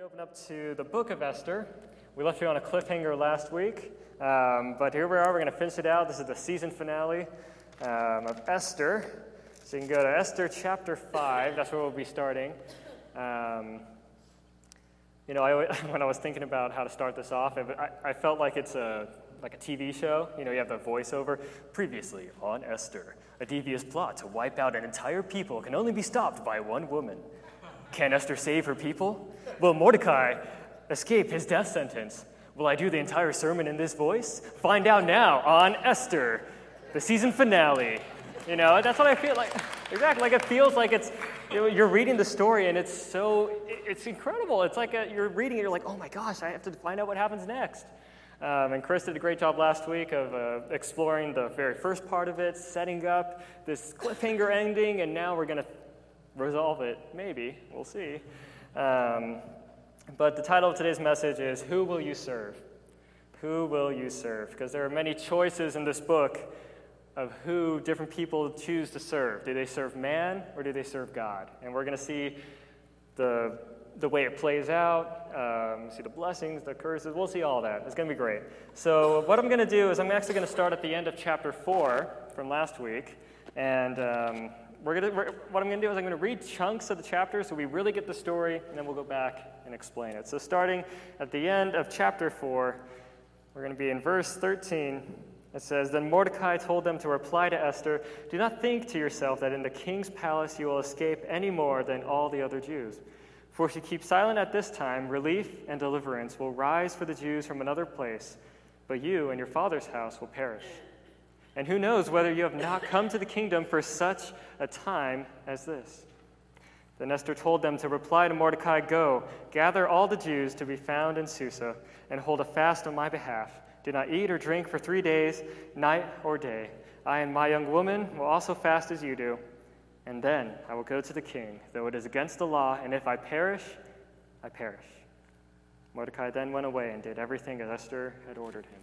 Open up to the book of Esther. We left you on a cliffhanger last week, but here we are. We're going to finish it out. This is the season finale of Esther. So you can go to Esther chapter 5. That's where we'll be starting. When I was thinking about how to start this off, I felt like it's a TV show. You have the voiceover. Previously on Esther, a devious plot to wipe out an entire people can only be stopped by one woman. Can Esther save her people? Will Mordecai escape his death sentence? Will I do the entire sermon in this voice? Find out now on Esther, the season finale. That's what I feel like. Exactly, like it feels like it's, you're reading the story and it's incredible. It's like you're reading it, you're like, oh my gosh, I have to find out what happens next. And Chris did a great job last week of exploring the very first part of it, setting up this cliffhanger ending, and now we're going to resolve it, maybe. We'll see. But the title of today's message is, Who Will You Serve? Who will you serve? Because there are many choices in this book of who different people choose to serve. Do they serve man or do they serve God? And we're going to see the way it plays out, see the blessings, the curses. We'll see all that. It's going to be great. So what I'm going to do is I'm actually going to start at the end of chapter 4 from last week. And what I'm going to do is I'm going to read chunks of the chapter so we really get the story, and then we'll go back and explain it. So starting at the end of chapter 4, we're going to be in verse 13. It says, Then Mordecai told them to reply to Esther, Do not think to yourself that in the king's palace you will escape any more than all the other Jews. For if you keep silent at this time, relief and deliverance will rise for the Jews from another place, but you and your father's house will perish. And who knows whether you have not come to the kingdom for such a time as this. Then Esther told them to reply to Mordecai, Go, gather all the Jews to be found in Susa, and hold a fast on my behalf. Do not eat or drink for 3 days, night or day. I and my young woman will also fast as you do. And then I will go to the king, though it is against the law, and if I perish, I perish. Mordecai then went away and did everything as Esther had ordered him.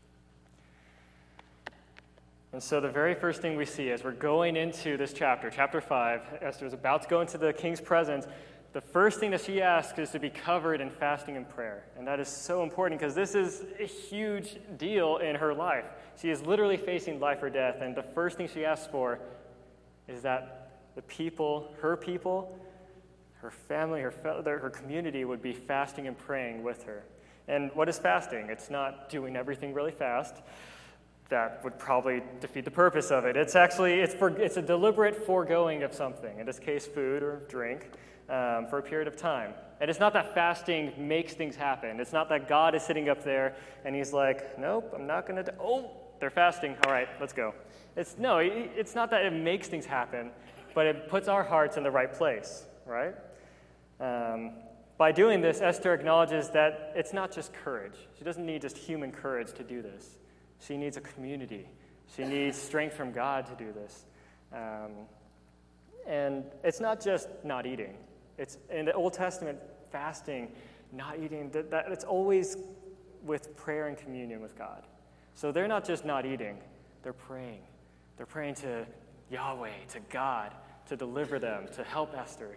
And so the very first thing we see as we're going into this chapter, chapter 5, Esther is about to go into the king's presence. The first thing that she asks is to be covered in fasting and prayer. And that is so important because this is a huge deal in her life. She is literally facing life or death. And the first thing she asks for is that the people, her family, her community would be fasting and praying with her. And what is fasting? It's not doing everything really fast. That would probably defeat the purpose of it. It's a deliberate foregoing of something, in this case food or drink, for a period of time. And it's not that fasting makes things happen. It's not that God is sitting up there and he's like, nope, I'm not going to, they're fasting, all right, let's go. It's not that it makes things happen, but it puts our hearts in the right place, right? By doing this, Esther acknowledges that it's not just courage. She doesn't need just human courage to do this. She needs a community. She needs strength from God to do this. And it's not just not eating. It's in the Old Testament, fasting, not eating, that it's always with prayer and communion with God. So they're not just not eating, they're praying. They're praying to Yahweh, to God, to deliver them, to help Esther.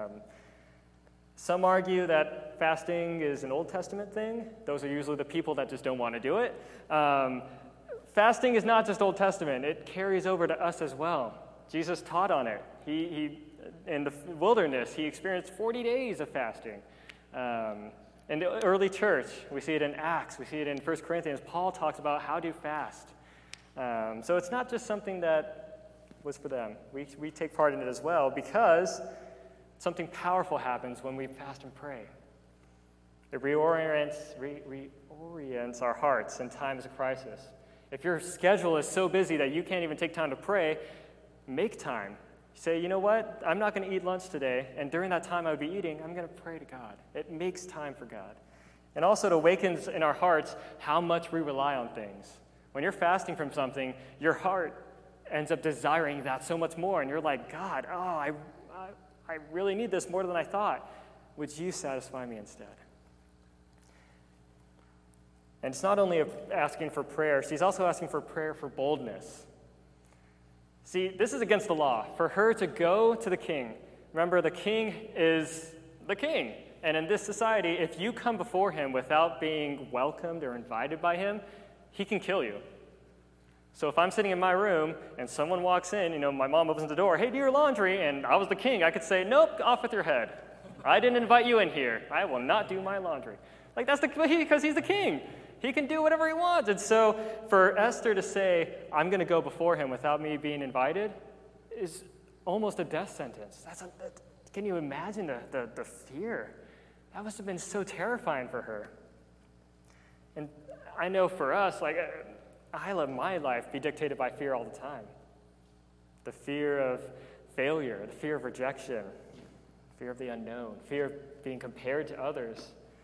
Some argue that fasting is an Old Testament thing. Those are usually the people that just don't want to do it. Fasting is not just Old Testament. It carries over to us as well. Jesus taught on it. He in the wilderness, he experienced 40 days of fasting. In the early church, we see it in Acts. We see it in 1 Corinthians. Paul talks about how to fast. So it's not just something that was for them. We take part in it as well because something powerful happens when we fast and pray. It reorients our hearts in times of crisis. If your schedule is so busy that you can't even take time to pray, make time. Say, you know what? I'm not going to eat lunch today, and during that time I would be eating, I'm going to pray to God. It makes time for God. And also it awakens in our hearts how much we rely on things. When you're fasting from something, your heart ends up desiring that so much more, and you're like, God, I really need this more than I thought. Would you satisfy me instead? And it's not only asking for prayer, she's also asking for prayer for boldness. See, this is against the law. For her to go to the king, remember the king is the king. And in this society, if you come before him without being welcomed or invited by him, he can kill you. So if I'm sitting in my room and someone walks in, my mom opens the door, hey, do your laundry, and I was the king, I could say, nope, off with your head. I didn't invite you in here. I will not do my laundry. That's because he's the king. He can do whatever he wants. And so for Esther to say, I'm going to go before him without me being invited is almost a death sentence. Can you imagine the fear? That must have been so terrifying for her. And I know for us, I let my life be dictated by fear all the time. The fear of failure, the fear of rejection, fear of the unknown, fear of being compared to others.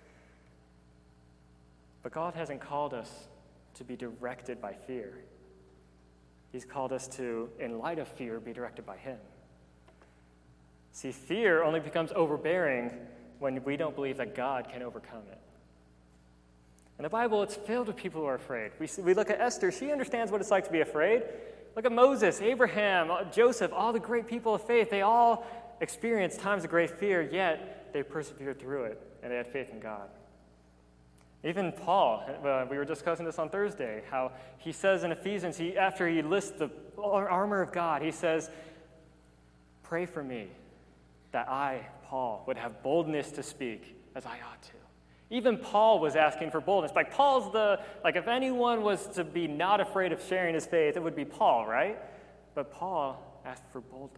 But God hasn't called us to be directed by fear. He's called us to, in light of fear, be directed by him. See, fear only becomes overbearing when we don't believe that God can overcome it. In the Bible, it's filled with people who are afraid. We look at Esther. She understands what it's like to be afraid. Look at Moses, Abraham, Joseph, all the great people of faith. They all experienced times of great fear, yet they persevered through it, and they had faith in God. Even Paul, we were discussing this on Thursday, how he says in Ephesians, after he lists the armor of God, he says, pray for me that I, Paul, would have boldness to speak as I ought to. Even Paul was asking for boldness. If anyone was to be not afraid of sharing his faith, it would be Paul, right? But Paul asked for boldness.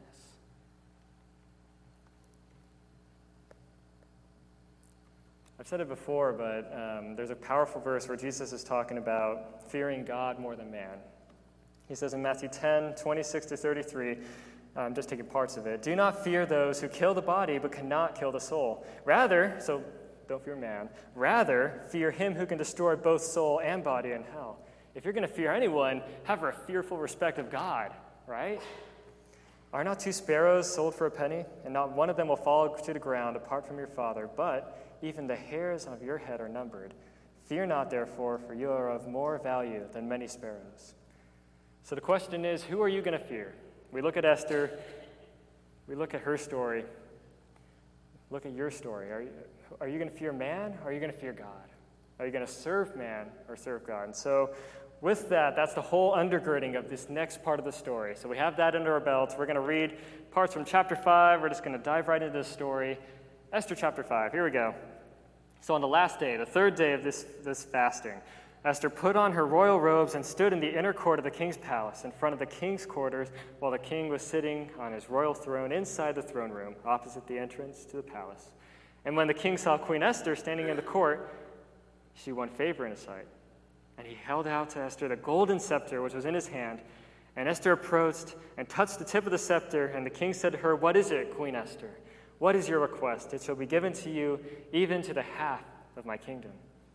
I've said it before, but there's a powerful verse where Jesus is talking about fearing God more than man. He says in Matthew 10, 26 to 33, I'm just taking parts of it, do not fear those who kill the body but cannot kill the soul. Rather, so don't fear man, rather fear him who can destroy both soul and body in hell. If you're going to fear anyone, have a fearful respect of God, right? Are not 2 sparrows sold for a penny, and not one of them will fall to the ground apart from your Father, but even the hairs of your head are numbered. Fear not, therefore, for you are of more value than many sparrows. So the question is, who are you going to fear? We look at Esther, we look at her story, look at your story. Are you going to fear man, or are you going to fear God? Are you going to serve man or serve God? And so with that, that's the whole undergirding of this next part of the story. So we have that under our belts. We're going to read parts from chapter 5. We're just going to dive right into this story. Esther chapter 5. Here we go. So on the last day, the third day of this fasting, Esther put on her royal robes and stood in the inner court of the king's palace in front of the king's quarters while the king was sitting on his royal throne inside the throne room opposite the entrance to the palace. And when the king saw Queen Esther standing in the court, she won favor in his sight. And he held out to Esther the golden scepter which was in his hand. And Esther approached and touched the tip of the scepter, and the king said to her, "What is it, Queen Esther? What is your request? It shall be given to you, even to the half of my kingdom."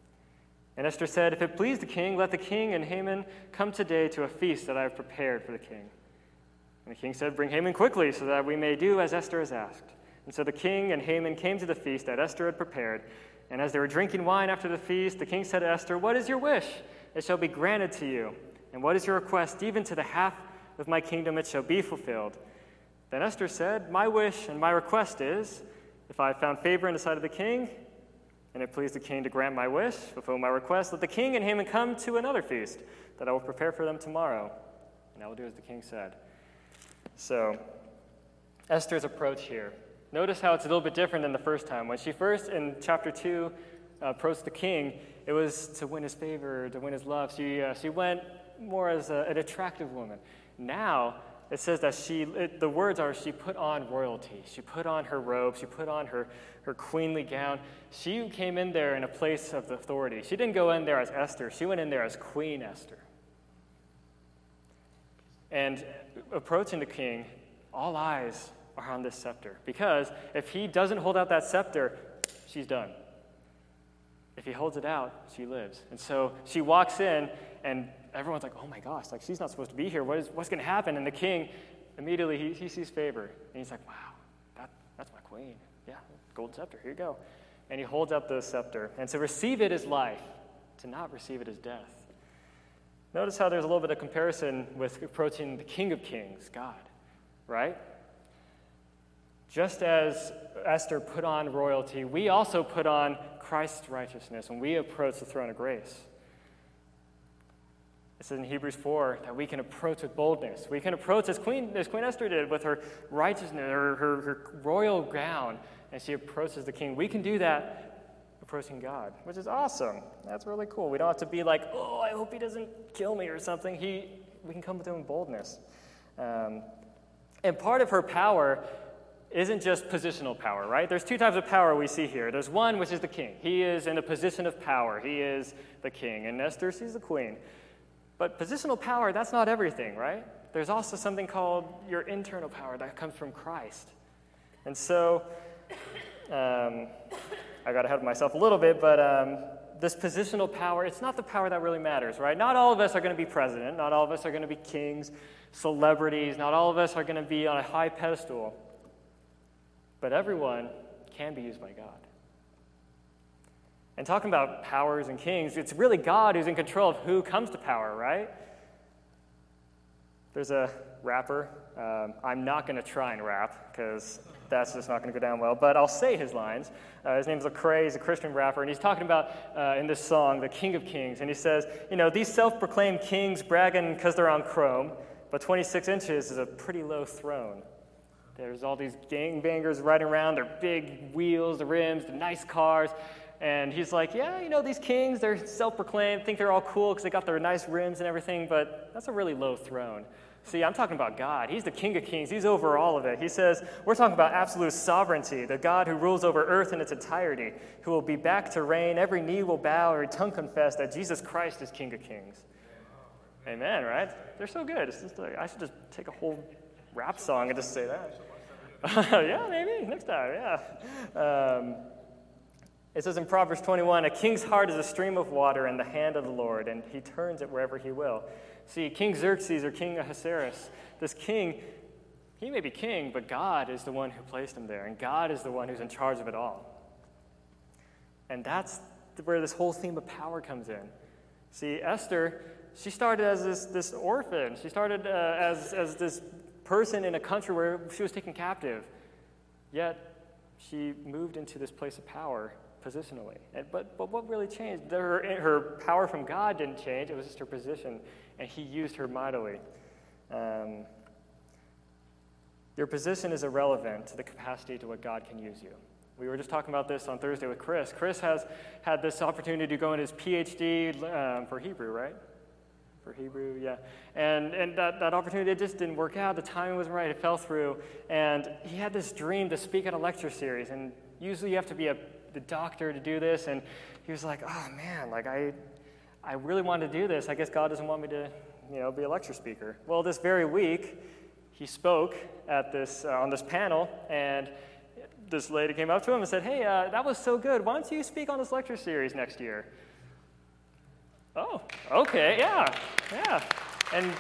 And Esther said, "If it please the king, let the king and Haman come today to a feast that I have prepared for the king." And the king said, "Bring Haman quickly, so that we may do as Esther has asked." And so the king and Haman came to the feast that Esther had prepared. And as they were drinking wine after the feast, the king said to Esther, "What is your wish? It shall be granted to you. And what is your request? Even to the half of my kingdom it shall be fulfilled." Then Esther said, "My wish and my request is, if I have found favor in the sight of the king, and it pleased the king to grant my wish, fulfill my request, let the king and Haman come to another feast that I will prepare for them tomorrow. And I will do as the king said." So, Esther's approach here. Notice how it's a little bit different than the first time. When she first, in chapter 2, approached the king, it was to win his favor, to win his love. She went more as an attractive woman. Now, it says that the words are, she put on royalty. She put on her robe. She put on her queenly gown. She came in there in a place of authority. She didn't go in there as Esther. She went in there as Queen Esther. And approaching the king, all eyes are on this scepter. Because if he doesn't hold out that scepter, she's done. If he holds it out, she lives. And so she walks in, and everyone's like, "Oh my gosh, she's not supposed to be here. What's going to happen?" And the king, immediately, he sees favor. And he's like, "Wow, that's my queen. Yeah, golden scepter, here you go." And he holds out the scepter. And to receive it is life. To not receive it is death. Notice how there's a little bit of comparison with approaching the King of Kings, God, right? Just as Esther put on royalty, we also put on Christ's righteousness when we approach the throne of grace. It says in Hebrews 4 that we can approach with boldness. We can approach as Queen Esther did with her righteousness, her royal gown, and she approaches the king. We can do that approaching God, which is awesome. That's really cool. We don't have to be like, oh, I hope he doesn't kill me or something. We can come to him with boldness. And part of her power isn't just positional power, right? There's two types of power we see here. There's one, which is the king. He is in a position of power. He is the king. And Esther, she's the queen. But positional power, that's not everything, right? There's also something called your internal power that comes from Christ. And so, I got ahead of myself a little bit, but this positional power, it's not the power that really matters, right? Not all of us are going to be president. Not all of us are going to be kings, celebrities. Not all of us are going to be on a high pedestal. But everyone can be used by God. And talking about powers and kings, it's really God who's in control of who comes to power, right? There's a rapper. I'm not going to try and rap because that's just not going to go down well, but I'll say his lines. His name's Lecrae. He's a Christian rapper, and he's talking about, in this song, the King of Kings. And he says, these self-proclaimed kings bragging because they're on chrome, but 26 inches is a pretty low throne. There's all these gangbangers riding around, their big wheels, the rims, the nice cars. And he's like, yeah, these kings, they're self-proclaimed, think they're all cool because they got their nice rims and everything, but that's a really low throne. See, I'm talking about God. He's the King of Kings. He's over all of it. He says, we're talking about absolute sovereignty, the God who rules over earth in its entirety, who will be back to reign. Every knee will bow, every tongue confess that Jesus Christ is King of Kings. Amen, right? They're so good. It's just like, I should just take a whole rap song and just say that. Yeah, maybe. Next time, yeah. It says in Proverbs 21, a king's heart is a stream of water in the hand of the Lord, and he turns it wherever he will. See, King Xerxes or King Ahasuerus, this king, he may be king, but God is the one who placed him there, and God is the one who's in charge of it all. And that's where this whole theme of power comes in. See, Esther, she started as this orphan. She started as this person in a country where she was taken captive. Yet, she moved into this place of power positionally. But what really changed? Her power from God didn't change. It was just her position, and he used her mightily. Your position is irrelevant to the capacity to what God can use you. We were just talking about this on Thursday with Chris. Chris has had this opportunity to go in his PhD for Hebrew, right? For Hebrew, yeah. And that opportunity, it just didn't work out. The timing wasn't right. It fell through. And he had this dream to speak at a lecture series. And usually you have to be the doctor to do this. And he was like, oh, man, like I really wanted to do this. I guess God doesn't want me to, be a lecture speaker. Well, this very week, he spoke at this on this panel. And this lady came up to him and said, hey, that was so good. Why don't you speak on this lecture series next year? Oh, okay, yeah. And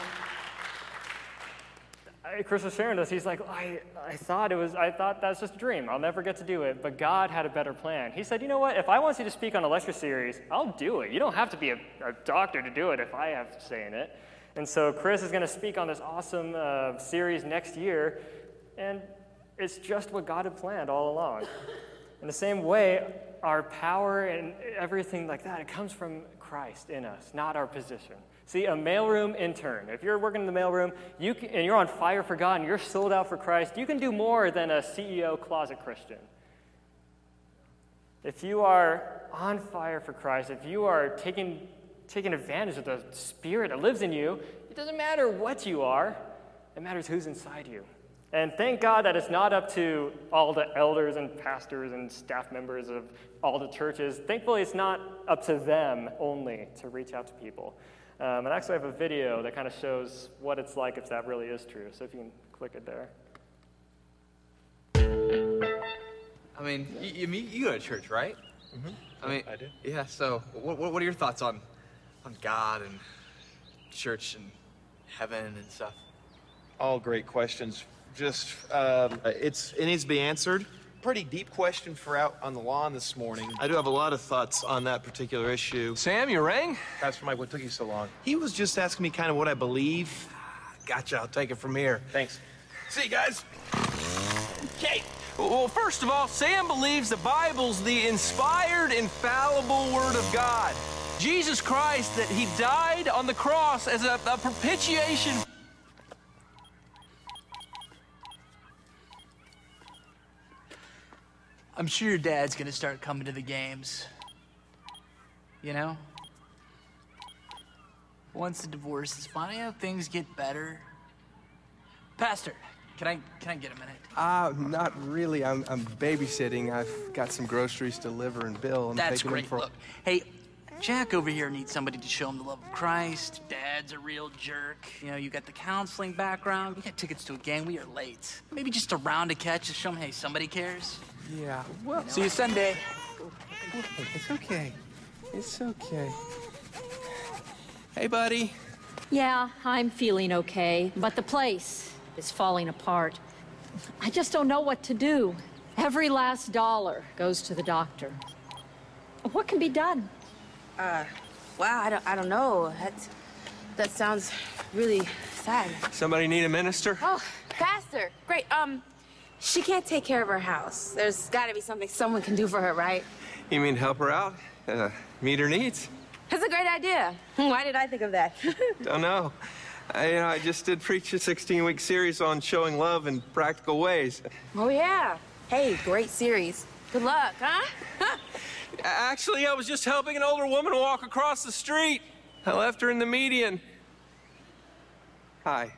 Chris was sharing this. He's like, I thought that's just a dream. I'll never get to do it. But God had a better plan. He said, you know what? If I want you to speak on a lecture series, I'll do it. You don't have to be a doctor to do it if I have to say in it. And so Chris is going to speak on this awesome series next year. And it's just what God had planned all along. In the same way, our power and everything like that, it comes from Christ in us, not our position. See, a mailroom intern, if you're working in the mailroom and you're on fire for God and you're sold out for Christ, you can do more than a CEO closet Christian. If you are on fire for Christ, if you are taking advantage of the Spirit that lives in you, it doesn't matter what you are, it matters who's inside you. And thank God that it's not up to all the elders and pastors and staff members of all the churches. Thankfully, it's not up to them only to reach out to people. And actually, I have a video that kind of shows what it's like if that really is true. So if you can click it there. I mean, you go to church, right? Mm-hmm. I do. Yeah, so what are your thoughts on God and church and heaven and stuff? All great questions. Just, it needs to be answered. Pretty deep question for out on the lawn this morning. I do have a lot of thoughts on that particular issue. Sam, you rang? Pastor Mike, what took you so long? He was just asking me kind of what I believe. Gotcha, I'll take it from here. Thanks. See you guys. Okay. Well, first of all, Sam believes the Bible's the inspired, infallible Word of God. Jesus Christ, that he died on the cross as a propitiation. I'm sure your dad's gonna start coming to the games. You know? Once the divorce is final, things get better. Pastor, can I get a minute? Not really. I'm babysitting. I've got some groceries to deliver and bill. That's great. Look, hey, Jack over here needs somebody to show him the love of Christ. Dad's a real jerk. You know, you got the counseling background. We got tickets to a game. We are late. Maybe just a round to catch to show him, hey, somebody cares. Yeah. Well, See you Sunday. it's okay. It's okay. Hey, buddy. Yeah, I'm feeling okay, but the place is falling apart. I just don't know what to do. Every last dollar goes to the doctor. What can be done? Wow, I don't know. That sounds really sad. Somebody need a minister? Oh, Pastor, great. She can't take care of her house. There's gotta be something someone can do for her, right? You mean help her out? Meet her needs? That's a great idea. Why did I think of that? Don't know. I just did preach a 16-week series on showing love in practical ways. Oh, yeah. Hey, great series. Good luck, huh? Actually, I was just helping an older woman walk across the street. I left her in the median. Hi.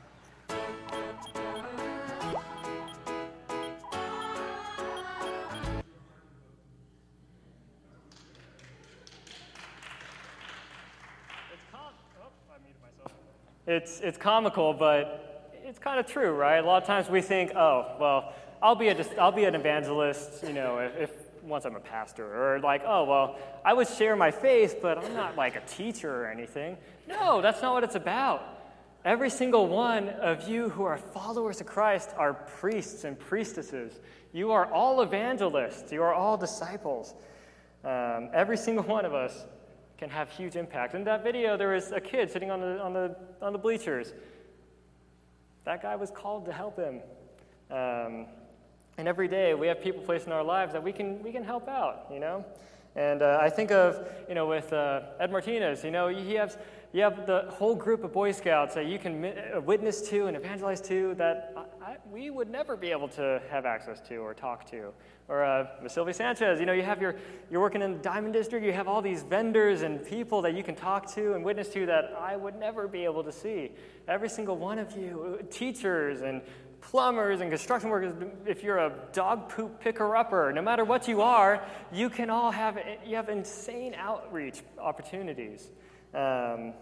It's comical, but it's kind of true, right? A lot of times we think, oh, well, I'll be an evangelist, you know, if once I'm a pastor, or like, oh, well, I would share my faith, but I'm not like a teacher or anything. No, that's not what it's about. Every single one of you who are followers of Christ are priests and priestesses. You are all evangelists. You are all disciples. Every single one of us can have huge impact. In that video, there was a kid sitting on the bleachers. That guy was called to help him. And every day we have people placed in our lives that we can help out, you know. And I think of, you know, with Ed Martinez, you know, you have the whole group of Boy Scouts that you can witness to and evangelize to that we would never be able to have access to or talk to. Or Sylvie Sanchez, you know, you're working in the Diamond District, you have all these vendors and people that you can talk to and witness to that I would never be able to see. Every single one of you, teachers and plumbers and construction workers, if you're a dog poop picker-upper, no matter what you are, you have insane outreach opportunities. There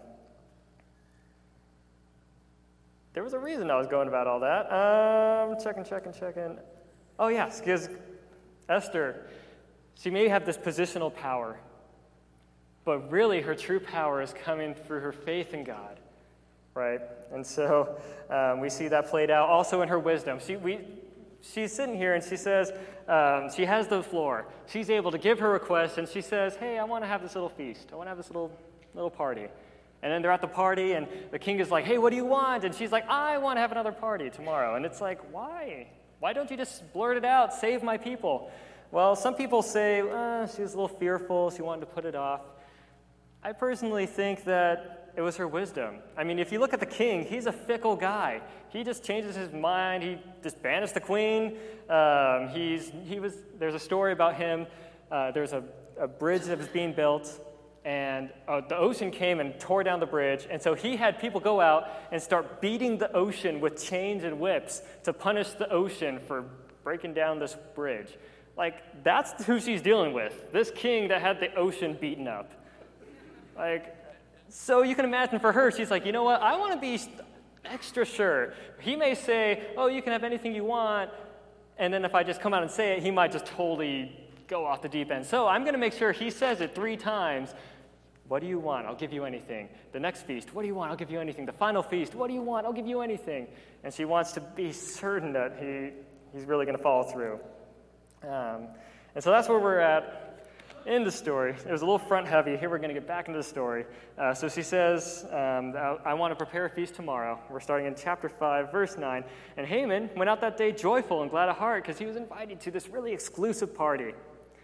was a reason I was going about all that. Checking. Oh, yes, because Esther, she may have this positional power, but really her true power is coming through her faith in God, right? And so we see that played out also in her wisdom. She's sitting here and she says, she has the floor. She's able to give her request and she says, hey, I want to have this little feast. I want to have this little party. And then they're at the party and the king is like, hey, what do you want? And she's like, I want to have another party tomorrow. And it's like, why? Why don't you just blurt it out, save my people? Well, some people say, she was a little fearful, she wanted to put it off. I personally think that it was her wisdom. I mean, if you look at the king, he's a fickle guy. He just changes his mind. He just banished the queen. There's a story about him. There's a bridge that was being built, and the ocean came and tore down the bridge, and so he had people go out and start beating the ocean with chains and whips to punish the ocean for breaking down this bridge. Like, that's who she's dealing with, this king that had the ocean beaten up. Like, so you can imagine for her, she's like, you know what, I want to be extra sure. He may say, oh, you can have anything you want, and then if I just come out and say it, he might just totally go off the deep end. So I'm going to make sure he says it 3 times. What do you want? I'll give you anything. The next feast, what do you want? I'll give you anything. The final feast, what do you want? I'll give you anything. And she wants to be certain that he's really going to follow through. And so that's where we're at. in the story, it was a little front heavy. Here we're going to get back into the story. So she says, I want to prepare a feast tomorrow. We're starting in chapter 5, verse 9. And Haman went out that day joyful and glad of heart because he was invited to this really exclusive party.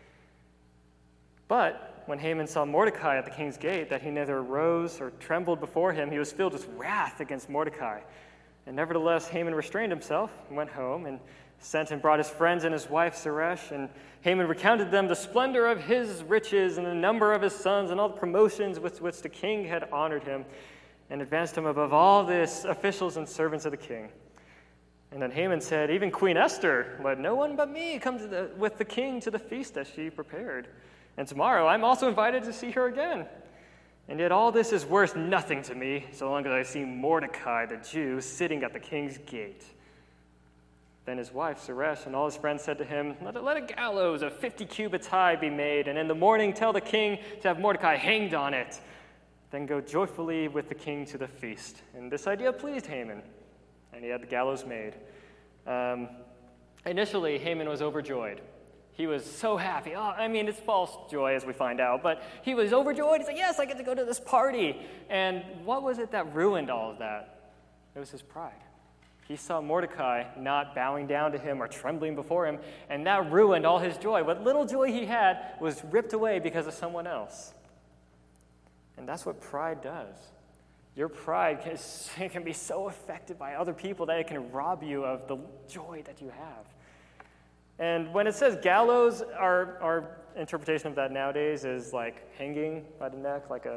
But when Haman saw Mordecai at the king's gate, that he neither rose or trembled before him, he was filled with wrath against Mordecai. And nevertheless, Haman restrained himself and went home and sent and brought his friends and his wife Zeresh. And Haman recounted them the splendor of his riches and the number of his sons and all the promotions with which the king had honored him, and advanced him above all the officials and servants of the king. And then Haman said, even Queen Esther, let no one but me come with the king to the feast that she prepared. And tomorrow I'm also invited to see her again. And yet all this is worth nothing to me, so long as I see Mordecai the Jew sitting at the king's gate. Then his wife, Zeresh, and all his friends said to him, let a gallows of 50 cubits high be made, and in the morning tell the king to have Mordecai hanged on it. Then go joyfully with the king to the feast. And this idea pleased Haman, and he had the gallows made. Initially, Haman was overjoyed. He was so happy. It's false joy, as we find out, but he was overjoyed. He's like, yes, I get to go to this party. And what was it that ruined all of that? It was his pride. He saw Mordecai not bowing down to him or trembling before him, and that ruined all his joy. What little joy he had was ripped away because of someone else. And that's what pride does. Your pride can be so affected by other people that it can rob you of the joy that you have. And when it says gallows, our interpretation of that nowadays is like hanging by the neck, like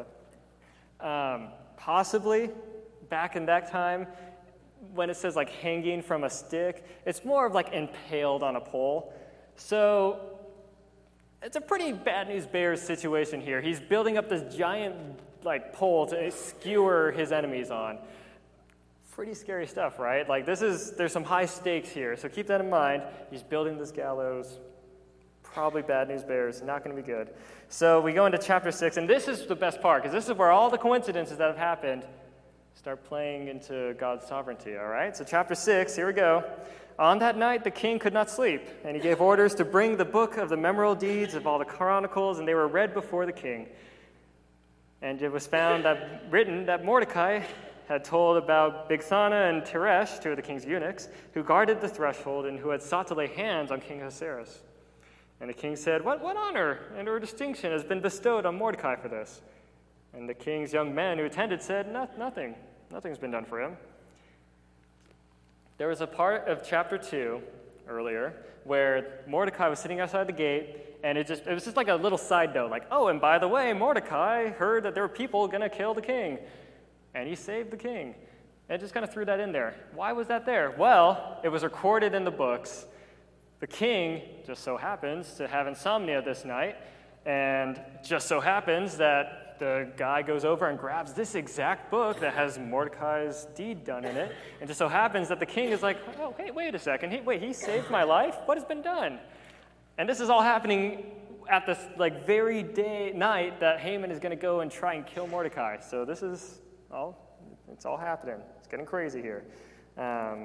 possibly back in that time, when it says like hanging from a stick, it's more of like impaled on a pole. So it's a pretty bad news bears situation here. He's building up this giant like pole to skewer his enemies on. Pretty scary stuff, right? Like there's some high stakes here, so keep that in mind. He's building this gallows. Probably bad news bears, not going to be good. So we go into chapter 6, and this is the best part, because this is where all the coincidences that have happened start playing into God's sovereignty, all right? So chapter 6, here we go. On that night, the king could not sleep, and he gave orders to bring the book of the memorable deeds of all the chronicles, and they were read before the king. And it was found written that Mordecai had told about Bigthana and Teresh, two of the king's eunuchs, who guarded the threshold and who had sought to lay hands on King Ahasuerus. And the king said, What honor and or distinction has been bestowed on Mordecai for this? And the king's young men who attended said, Nothing. Nothing's been done for him. There was a part of chapter 2 earlier where Mordecai was sitting outside the gate, and it was just like a little side note, like, oh, and by the way, Mordecai heard that there were people going to kill the king. And he saved the king. And just kind of threw that in there. Why was that there? Well, it was recorded in the books. The king just so happens to have insomnia this night, and just so happens that the guy goes over and grabs this exact book that has Mordecai's deed done in it, and just so happens that the king is like, oh, hey, wait a second. He saved my life? What has been done? And this is all happening at this very night that Haman is going to go and try and kill Mordecai. So this is... it's all happening. It's getting crazy here. All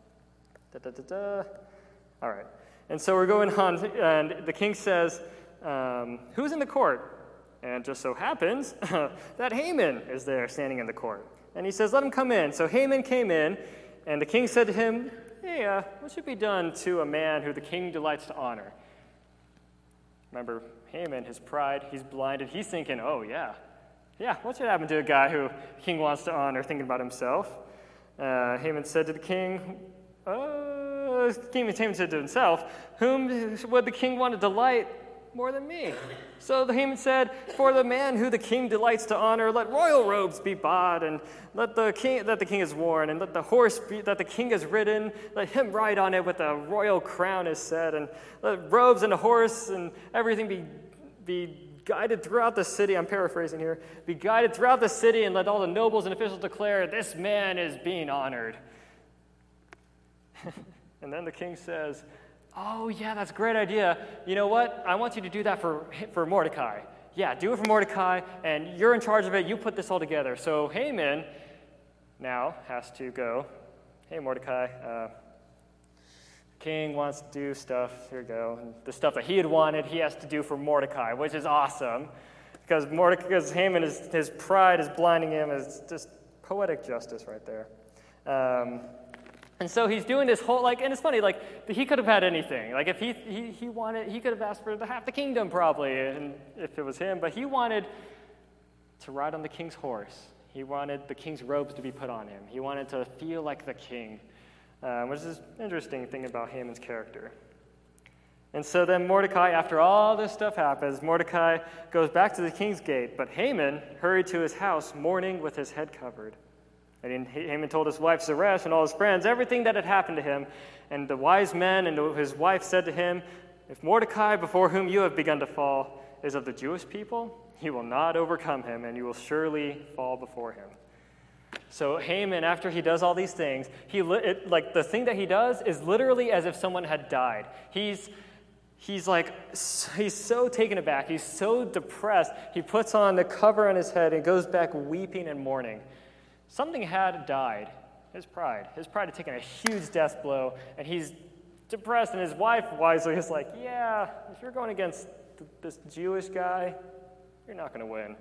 right. And so we're going on, and the king says, who's in the court? And it just so happens that Haman is there standing in the court. And he says, let him come in. So Haman came in, and the king said to him, hey, what should be done to a man who the king delights to honor? Remember, Haman, his pride, he's blinded. He's thinking, oh, yeah, what should happen to a guy who the king wants to honor, thinking about himself? Haman said to the king, Haman said to himself, whom would the king want to delight more than me? So the Haman said, for the man who the king delights to honor, let royal robes be bought, and let the king that the king has worn, and let the horse that the king has ridden, let him ride on it with a royal crown is set, and let robes and a horse and everything be guided throughout the city. I'm paraphrasing here. Be guided throughout the city, and let all the nobles and officials declare, this man is being honored. And then the king says, oh, yeah, that's a great idea. You know what? I want you to do that for Mordecai. Yeah, do it for Mordecai, and you're in charge of it. You put this all together. So Haman now has to go, hey, Mordecai, king wants to do stuff, here we go, and the stuff that he had wanted, he has to do for Mordecai, which is awesome, because Haman, his pride is blinding him. It's just poetic justice right there. And so he's doing this whole, and it's funny, he could have had anything. Like, if he wanted, he could have asked for half the kingdom probably, and if it was him, but he wanted to ride on the king's horse. He wanted the king's robes to be put on him. He wanted to feel like the king, which is an interesting thing about Haman's character. And so then Mordecai, after all this stuff happens, Mordecai goes back to the king's gate, but Haman hurried to his house mourning with his head covered. And Haman told his wife Zeresh and all his friends everything that had happened to him. And the wise men and his wife said to him, "If Mordecai, before whom you have begun to fall, is of the Jewish people, he will not overcome him, and you will surely fall before him." So Haman, after he does all these things, the thing that he does is literally as if someone had died. He's so taken aback. He's so depressed. He puts on the cover on his head and goes back weeping and mourning. Something had died, his pride. His pride had taken a huge death blow, and he's depressed, and his wife wisely is like, yeah, if you're going against this Jewish guy, you're not going to win.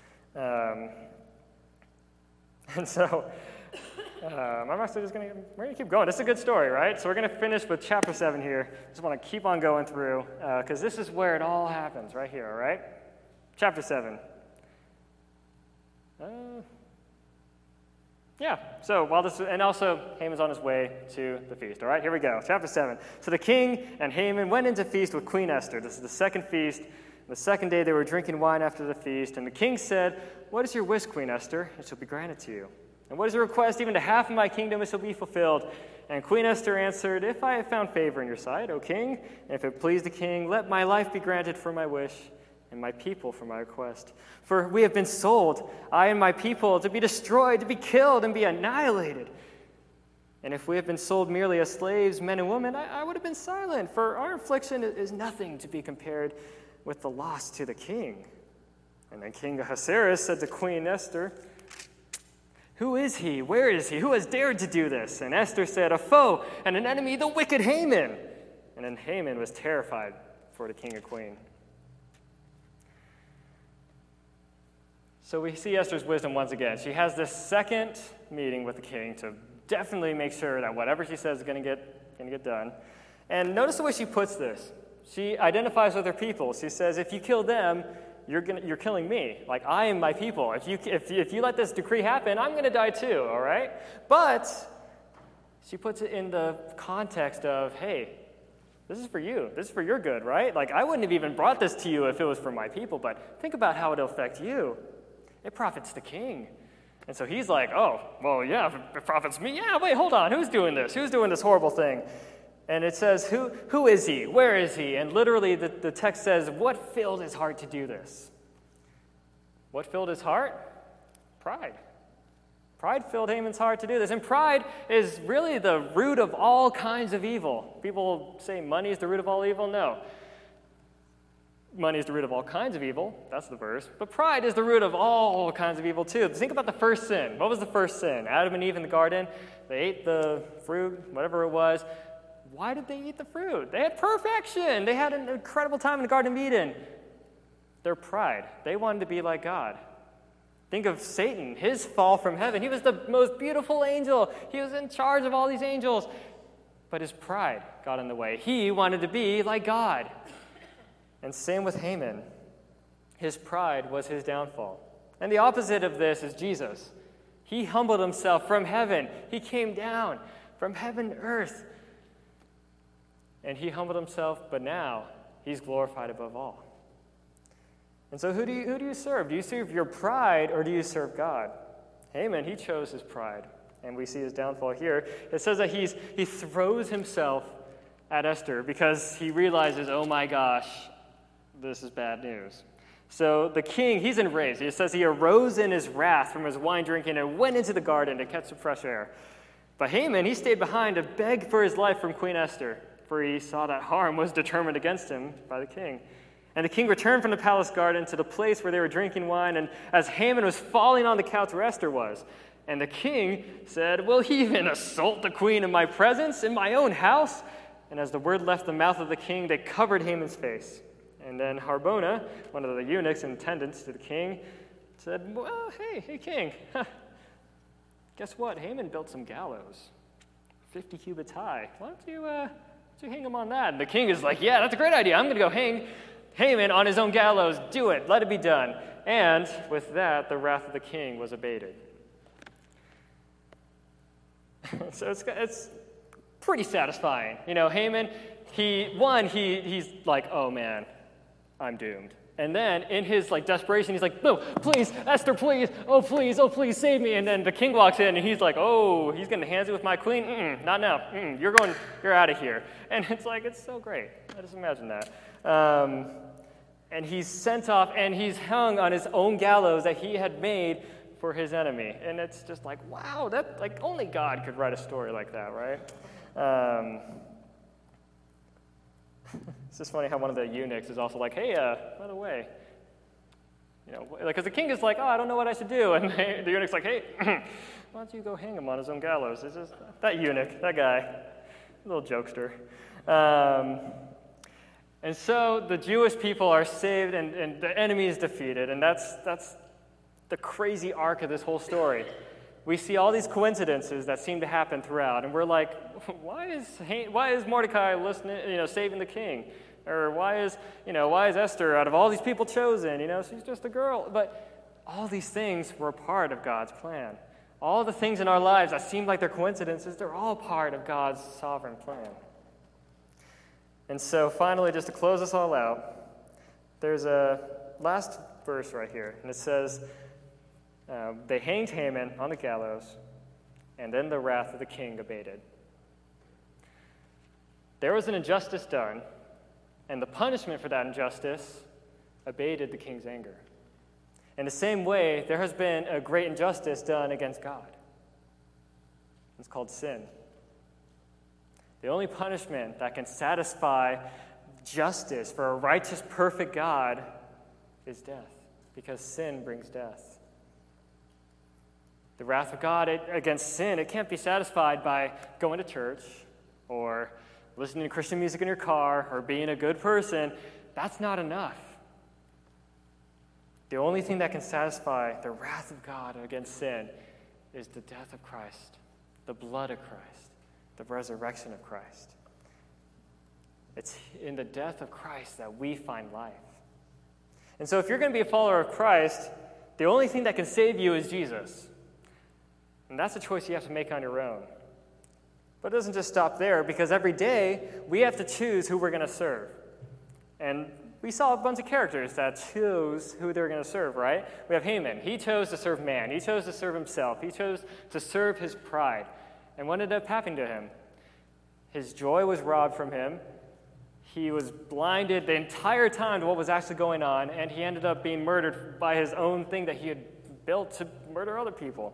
And so I'm actually just we're going to keep going. This is a good story, right? So we're going to finish with chapter 7 here. Just want to keep on going through, because this is where it all happens, right here, all right? Chapter 7. Yeah, so and also Haman's on his way to the feast. All right, here we go. Chapter 7. So the king and Haman went into feast with Queen Esther. This is the second feast. The second day they were drinking wine after the feast. And the king said, "What is your wish, Queen Esther? It shall be granted to you. And what is your request? Even to half of my kingdom it shall be fulfilled." And Queen Esther answered, "If I have found favor in your sight, O king, and if it please the king, let my life be granted for my wish, and my people for my request. For we have been sold, I and my people, to be destroyed, to be killed, and be annihilated. And if we have been sold merely as slaves, men and women, I would have been silent, for our affliction is nothing to be compared with the loss to the king." And then King Ahasuerus said to Queen Esther, "Who is he? Where is he? Who has dared to do this?" And Esther said, "A foe and an enemy, the wicked Haman." And then Haman was terrified for the king and queen. So we see Esther's wisdom once again. She has this second meeting with the king to definitely make sure that whatever she says is going to get done. And notice the way she puts this. She identifies with her people. She says, "If you kill them, you're killing me. Like, I am my people. If you let this decree happen, I'm going to die too, all right?" But she puts it in the context of, hey, this is for you. This is for your good, right? Like, I wouldn't have even brought this to you if it was for my people, but think about how it'll affect you. It profits the king. And so he's like, oh, well, yeah, if it profits me, yeah, wait, hold on. Who's doing this? Who's doing this horrible thing? And it says, who is he? Where is he? And literally the text says, what filled his heart to do this? What filled his heart? Pride. Pride filled Haman's heart to do this. And pride is really the root of all kinds of evil. People say money is the root of all evil. No. Money is the root of all kinds of evil. That's the verse. But pride is the root of all kinds of evil too. Think about the first sin. What was the first sin? Adam and Eve in the garden. They ate the fruit, whatever it was. Why did they eat the fruit? They had perfection. They had an incredible time in the Garden of Eden. Their pride. They wanted to be like God. Think of Satan, his fall from heaven. He was the most beautiful angel. He was in charge of all these angels. But his pride got in the way. He wanted to be like God. And same with Haman. His pride was his downfall. And the opposite of this is Jesus. He humbled himself from heaven. He came down from heaven to earth. And he humbled himself, but now he's glorified above all. And so who do you serve? Do you serve your pride or do you serve God? Haman, he chose his pride. And we see his downfall here. It says that he throws himself at Esther because he realizes, oh my gosh, this is bad news. So the king, he's enraged. It says he arose in his wrath from his wine drinking and went into the garden to catch some fresh air. But Haman, he stayed behind to beg for his life from Queen Esther, for he saw that harm was determined against him by the king. And the king returned from the palace garden to the place where they were drinking wine, and as Haman was falling on the couch where Esther was, and the king said, "Will he even assault the queen in my presence, in my own house?" And as the word left the mouth of the king, they covered Haman's face. And then Harbona, one of the eunuchs and attendants to the king, said, well, hey, king, guess what? Haman built some gallows, 50 cubits high. Why don't you hang him on that? And the king is like, yeah, that's a great idea. I'm going to go hang Haman on his own gallows. Do it. Let it be done. And with that, the wrath of the king was abated. So it's pretty satisfying. You know, Haman, he's like, oh man, I'm doomed. And then in his desperation, he's like, no, please, Esther, please, oh please save me. And then the king walks in and he's like, oh, he's going to hands it with my queen? Not now. You're out of here. And it's so great. I just imagine that. And he's sent off and he's hung on his own gallows that he had made for his enemy. And it's just like, wow, that only God could write a story like that, right? It's just funny how one of the eunuchs is also like, hey, by the way, because the king is like, oh, I don't know what I should do. And the eunuch's like, hey, why don't you go hang him on his own gallows? It's just that eunuch, that guy, little jokester. And so the Jewish people are saved and the enemy is defeated. And that's the crazy arc of this whole story. We see all these coincidences that seem to happen throughout, and we're like, why is Mordecai saving the king? Or why is Esther out of all these people chosen? She's just a girl. But all these things were part of God's plan. All the things in our lives that seem like they're coincidences, they're all part of God's sovereign plan. And so finally, just to close this all out, there's a last verse right here, and it says, they hanged Haman on the gallows, and then the wrath of the king abated. There was an injustice done, and the punishment for that injustice abated the king's anger. In the same way, there has been a great injustice done against God. It's called sin. The only punishment that can satisfy justice for a righteous, perfect God is death, because sin brings death. The wrath of God against sin, it can't be satisfied by going to church or listening to Christian music in your car or being a good person. That's not enough. The only thing that can satisfy the wrath of God against sin is the death of Christ, the blood of Christ, the resurrection of Christ. It's in the death of Christ that we find life. And so if you're going to be a follower of Christ, the only thing that can save you is Jesus. And that's a choice you have to make on your own. But it doesn't just stop there, because every day we have to choose who we're going to serve. And we saw a bunch of characters that chose who they're going to serve, right? We have Haman. He chose to serve man. He chose to serve himself. He chose to serve his pride. And what ended up happening to him? His joy was robbed from him. He was blinded the entire time to what was actually going on, and he ended up being murdered by his own thing that he had built to murder other people.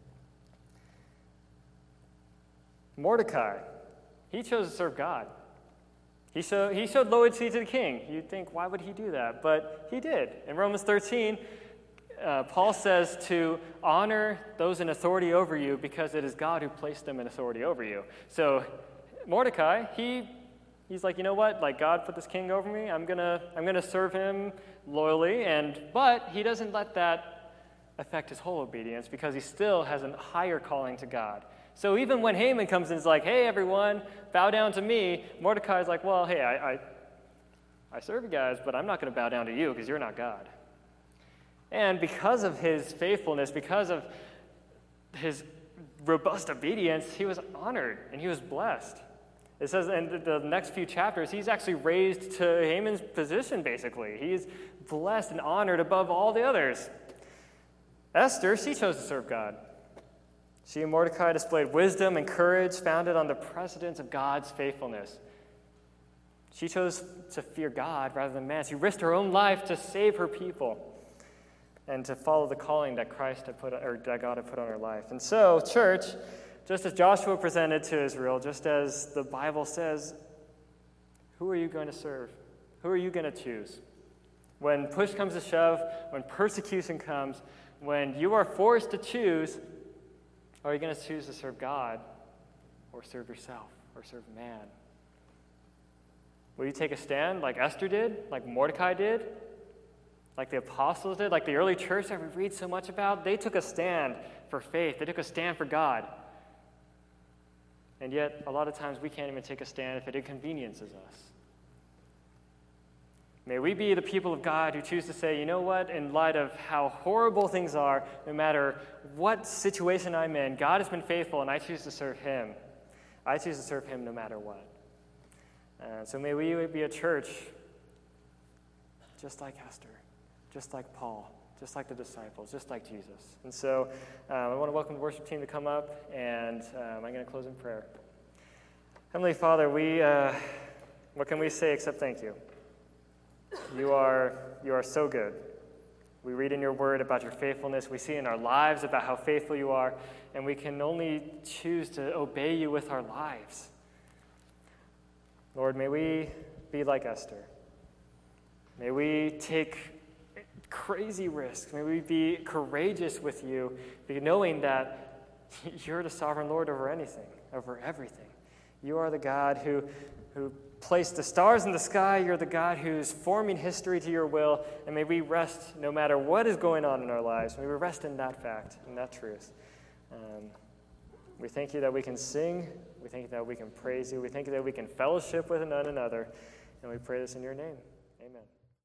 Mordecai, he chose to serve God. He showed loyalty to the king. You'd think, why would he do that? But he did. In Romans 13, Paul says to honor those in authority over you because it is God who placed them in authority over you. So Mordecai, he's like, you know what? God put this king over me. I'm gonna serve him loyally, but he doesn't let that affect his whole obedience because he still has a higher calling to God. So even when Haman comes and is like, hey, everyone, bow down to me, Mordecai's like, well, hey, I serve you guys, but I'm not going to bow down to you because you're not God. And because of his faithfulness, because of his robust obedience, he was honored and he was blessed. It says in the next few chapters, he's actually raised to Haman's position, basically. He's blessed and honored above all the others. Esther, she chose to serve God. She and Mordecai displayed wisdom and courage founded on the precedence of God's faithfulness. She chose to fear God rather than man. She risked her own life to save her people and to follow the calling that that God had put on her life. And so, church, just as Joshua presented to Israel, just as the Bible says, who are you going to serve? Who are you going to choose? When push comes to shove, when persecution comes, when you are forced to choose, are you going to choose to serve God or serve yourself or serve man? Will you take a stand like Esther did, like Mordecai did, like the apostles did, like the early church that we read so much about? They took a stand for faith. They took a stand for God. And yet, a lot of times, we can't even take a stand if it inconveniences us. May we be the people of God who choose to say, you know what, in light of how horrible things are, no matter what situation I'm in, God has been faithful, and I choose to serve him. I choose to serve him no matter what. So may we be a church just like Esther, just like Paul, just like the disciples, just like Jesus. And so I want to welcome the worship team to come up, and I'm going to close in prayer. Heavenly Father, what can we say except thank you? You are so good. We read in your word about your faithfulness. We see in our lives about how faithful you are, and we can only choose to obey you with our lives. Lord, may we be like Esther. May we take crazy risks. May we be courageous with you, knowing that you're the sovereign Lord over anything, over everything. You are the God who placed the stars in the sky. You're the God who's forming history to your will. And may we rest no matter what is going on in our lives. May we rest in that fact, in that truth. We thank you that we can sing. We thank you that we can praise you. We thank you that we can fellowship with one another. And we pray this in your name. Amen.